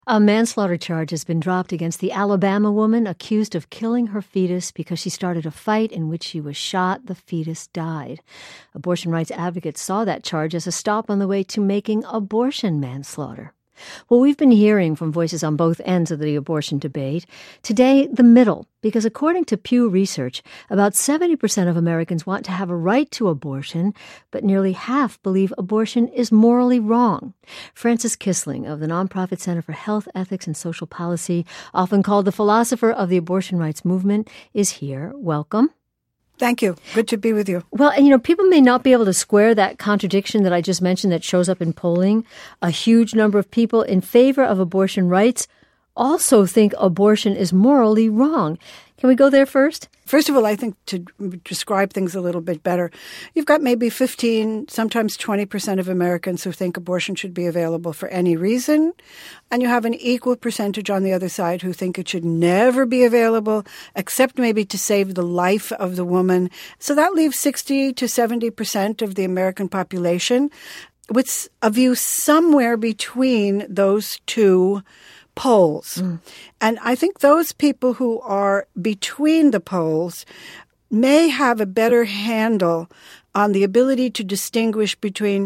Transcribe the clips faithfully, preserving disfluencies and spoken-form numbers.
A manslaughter charge has been dropped against the Alabama woman accused of killing her fetus because she started a fight in which she was shot. The fetus died. Abortion rights advocates saw that charge as a stop on the way to making abortion manslaughter. Well, we've been hearing from voices on both ends of the abortion debate. Today, the middle, because according to Pew Research, about seventy percent of Americans want to have a right to abortion, but nearly half believe abortion is morally wrong. Frances Kissling of the nonprofit Center for Health, Ethics, and Social Policy, often called the philosopher of the abortion rights movement, is here. Welcome. Thank you. Good to be with you. Well, you know, people may not be able to square that contradiction that I just mentioned that shows up in polling. A huge number of people in favor of abortion rights also think abortion is morally wrong. Can we go there first? First of all, I think to describe things a little bit better, you've got maybe fifteen, sometimes twenty percent of Americans who think abortion should be available for any reason. And you have an equal percentage on the other side who think it should never be available, except maybe to save the life of the woman. So that leaves sixty to seventy percent of the American population with a view somewhere between those two poles. Mm. And I think those people who are between the poles may have a better handle on the ability to distinguish between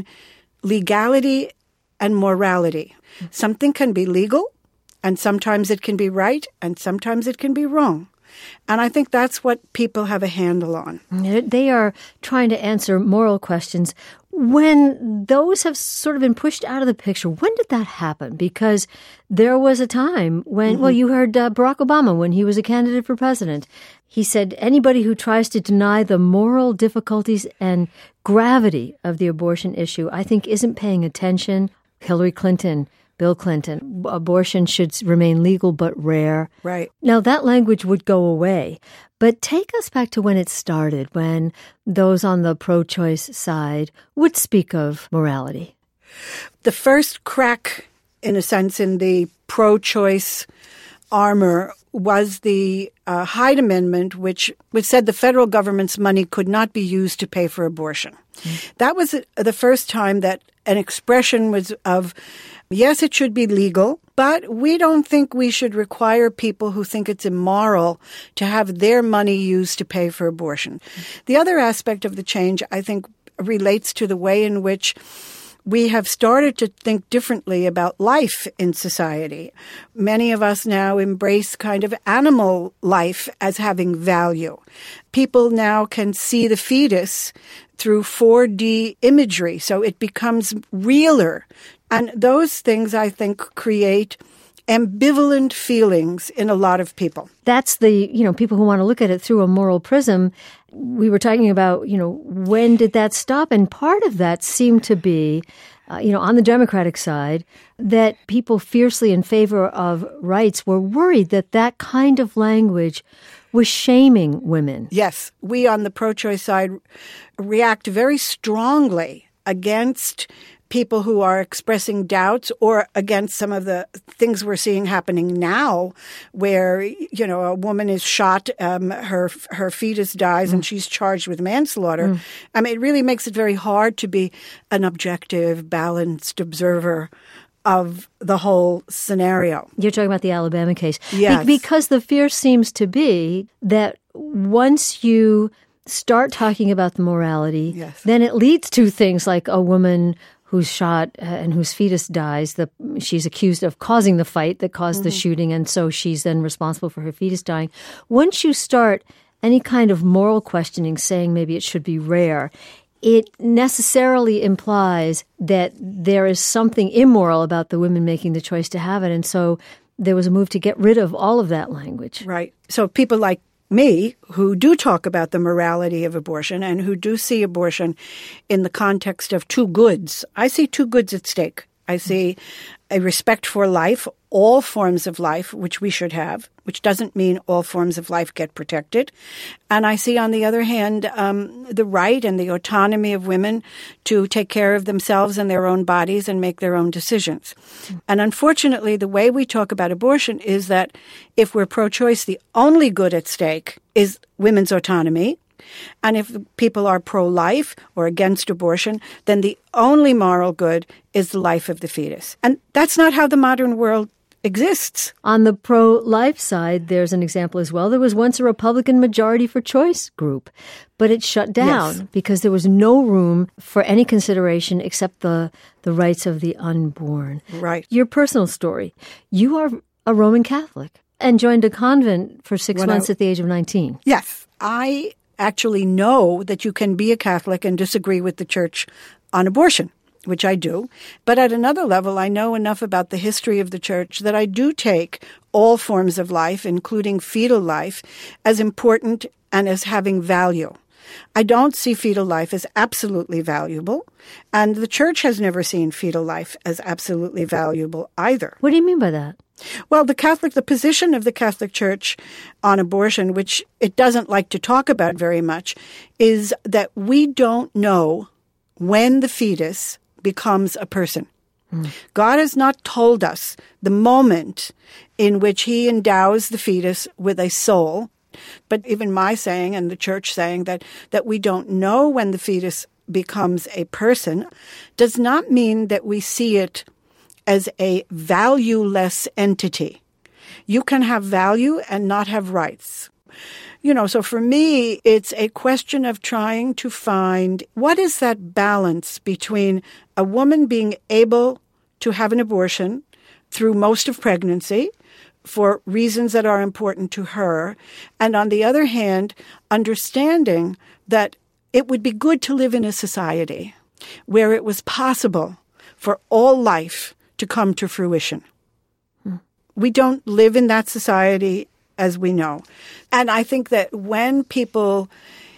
legality and morality. Mm. Something can be legal, and sometimes it can be right, and sometimes it can be wrong. And I think that's what people have a handle on. They are trying to answer moral questions. When those have sort of been pushed out of the picture, when did that happen? Because there was a time when, mm-hmm. well, you heard uh, Barack Obama when he was a candidate for president. He said anybody who tries to deny the moral difficulties and gravity of the abortion issue, I think, isn't paying attention. Hillary Clinton, Bill Clinton, abortion should remain legal but rare. Right. Now, that language would go away. But take us back to when it started, when those on the pro-choice side would speak of morality. The first crack, in a sense, in the pro-choice armor was the uh, Hyde Amendment, which, which said the federal government's money could not be used to pay for abortion. Mm-hmm. That was the first time that an expression was of, yes, it should be legal, but we don't think we should require people who think it's immoral to have their money used to pay for abortion. Mm-hmm. The other aspect of the change, I think, relates to the way in which we have started to think differently about life in society. Many of us now embrace kind of animal life as having value. People now can see the fetus through four D imagery, so it becomes realer. And those things, I think, create ambivalent feelings in a lot of people. That's the, you know, people who want to look at it through a moral prism. We were talking about, you know, when did that stop? And part of that seemed to be, uh, you know, on the Democratic side, that people fiercely in favor of rights were worried that that kind of language was shaming women. Yes. We on the pro-choice side react very strongly against people who are expressing doubts or against some of the things we're seeing happening now where, you know, a woman is shot, um, her her fetus dies, mm. and she's charged with manslaughter. Mm. I mean, it really makes it very hard to be an objective, balanced observer of the whole scenario. You're talking about the Alabama case. Yes. Be- because the fear seems to be that once you start talking about the morality, yes. then it leads to things like a woman who's shot uh, and whose fetus dies. The, she's accused of causing the fight that caused mm-hmm. the shooting, and so she's then responsible for her fetus dying. Once you start any kind of moral questioning, saying maybe it should be rare, it necessarily implies that there is something immoral about the women making the choice to have it. And so there was a move to get rid of all of that language. Right. So people like me, who do talk about the morality of abortion and who do see abortion in the context of two goods. I see two goods at stake. I see a respect for life, all forms of life, which we should have, which doesn't mean all forms of life get protected. And I see, on the other hand, um, the right and the autonomy of women to take care of themselves and their own bodies and make their own decisions. Mm. And unfortunately, the way we talk about abortion is that if we're pro-choice, the only good at stake is women's autonomy. And if people are pro-life or against abortion, then the only moral good is the life of the fetus. And that's not how the modern world exists. On the pro-life side, there's an example as well. There was once a Republican majority for choice group, but it shut down Yes. because there was no room for any consideration except the, the rights of the unborn. Right. Your personal story. You are a Roman Catholic and joined a convent for six When months I- at the age of nineteen. Yes. I actually know that you can be a Catholic and disagree with the church on abortion, which I do. But at another level, I know enough about the history of the church that I do take all forms of life, including fetal life, as important and as having value. I don't see fetal life as absolutely valuable, and the church has never seen fetal life as absolutely valuable either. What do you mean by that? Well, the Catholic, the position of the Catholic Church on abortion, which it doesn't like to talk about very much, is that we don't know when the fetus becomes a person. Mm. God has not told us the moment in which he endows the fetus with a soul. But even my saying and the church saying that, that we don't know when the fetus becomes a person does not mean that we see it as a valueless entity. You can have value and not have rights. You know, so for me, it's a question of trying to find what is that balance between a woman being able to have an abortion through most of pregnancy for reasons that are important to her, and on the other hand, understanding that it would be good to live in a society where it was possible for all life to come to fruition. Hmm. We don't live in that society, as we know. And I think that when people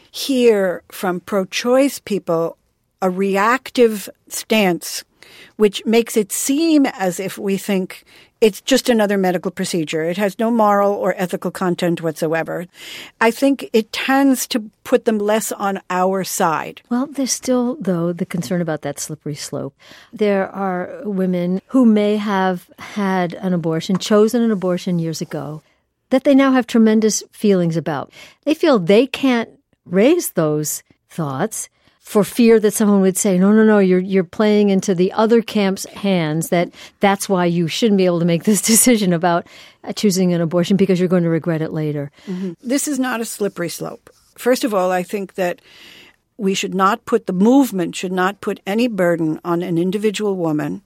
hear from pro-choice people a reactive stance, which makes it seem as if we think it's just another medical procedure, it has no moral or ethical content whatsoever, I think it tends to put them less on our side. Well, there's still, though, the concern about that slippery slope. There are women who may have had an abortion, chosen an abortion years ago, that they now have tremendous feelings about. They feel they can't raise those thoughts for fear that someone would say, no, no, no, you're you're playing into the other camp's hands, that that's why you shouldn't be able to make this decision about choosing an abortion because you're going to regret it later. Mm-hmm. This is not a slippery slope. First of all, I think that we should not put, the movement should not put any burden on an individual woman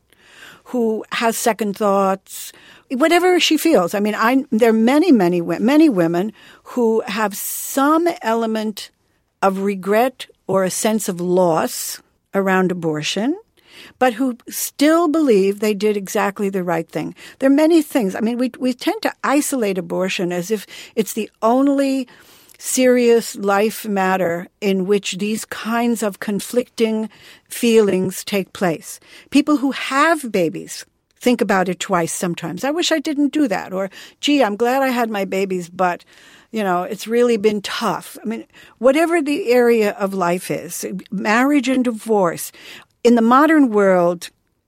who has second thoughts, whatever she feels. I mean, I there are many, many, many women who have some element of regret or a sense of loss around abortion, but who still believe they did exactly the right thing. There are many things. I mean, we we tend to isolate abortion as if it's the only serious life matter in which these kinds of conflicting feelings take place. People who have babies think about it twice sometimes. I wish I didn't do that. Or, gee, I'm glad I had my babies, but, you know, it's really been tough. I mean, whatever the area of life is, marriage and divorce, in the modern world,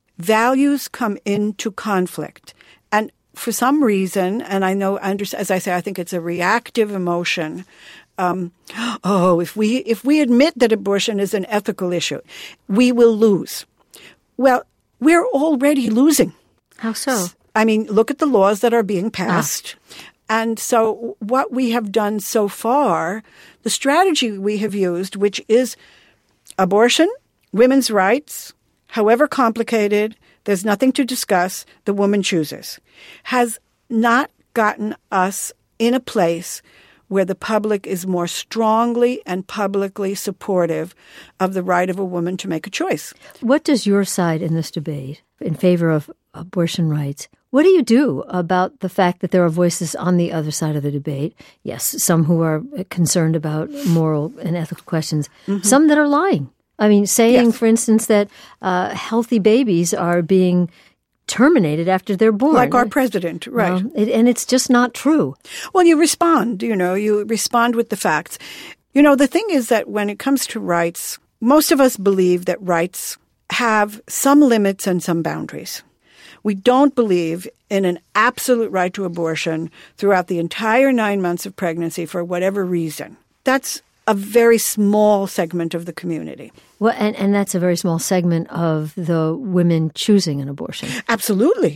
values come into conflict. And for some reason, and I know, as I say, I think it's a reactive emotion. Um, oh, if we if we admit that abortion is an ethical issue, we will lose. Well, we're already losing. How so? I mean, look at the laws that are being passed. Ah. And so what we have done so far, the strategy we have used, which is abortion, women's rights, however complicated, there's nothing to discuss, the woman chooses, has not gotten us in a place where the public is more strongly and publicly supportive of the right of a woman to make a choice. What does your side in this debate in favor of abortion rights, what do you do about the fact that there are voices on the other side of the debate? Yes, some who are concerned about moral and ethical questions, mm-hmm. some that are lying. I mean, saying, yes. for instance, that uh, healthy babies are being terminated after they're born. Like our president, right. Well, it, and it's just not true. Well, you respond, you know, you respond with the facts. You know, the thing is that when it comes to rights, most of us believe that rights have some limits and some boundaries. We don't believe in an absolute right to abortion throughout the entire nine months of pregnancy for whatever reason. That's a very small segment of the community. Well, and, and that's a very small segment of the women choosing an abortion. Absolutely. Yeah.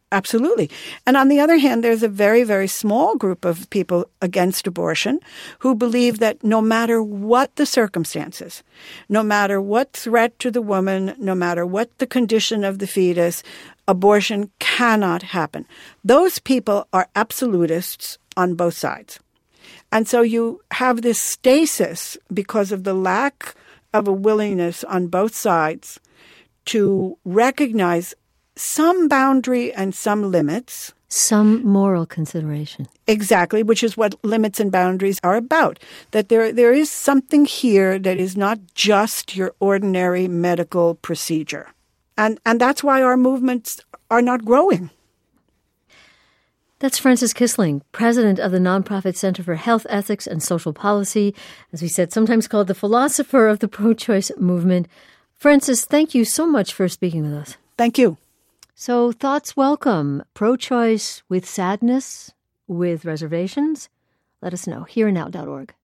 Absolutely. And on the other hand, there's a very, very small group of people against abortion who believe that no matter what the circumstances, no matter what threat to the woman, no matter what the condition of the fetus, abortion cannot happen. Those people are absolutists on both sides. And so you have this stasis because of the lack of a willingness on both sides to recognize some boundary and some limits. Some moral consideration. Exactly, which is what limits and boundaries are about. That there there is something here that is not just your ordinary medical procedure. And and that's why our movements are not growing. That's Frances Kissling, president of the nonprofit Center for Health Ethics and Social Policy, as we said, sometimes called the philosopher of the pro-choice movement. Frances, thank you so much for speaking with us. Thank you. So thoughts welcome. Pro-choice with sadness, with reservations? Let us know. here and now dot org.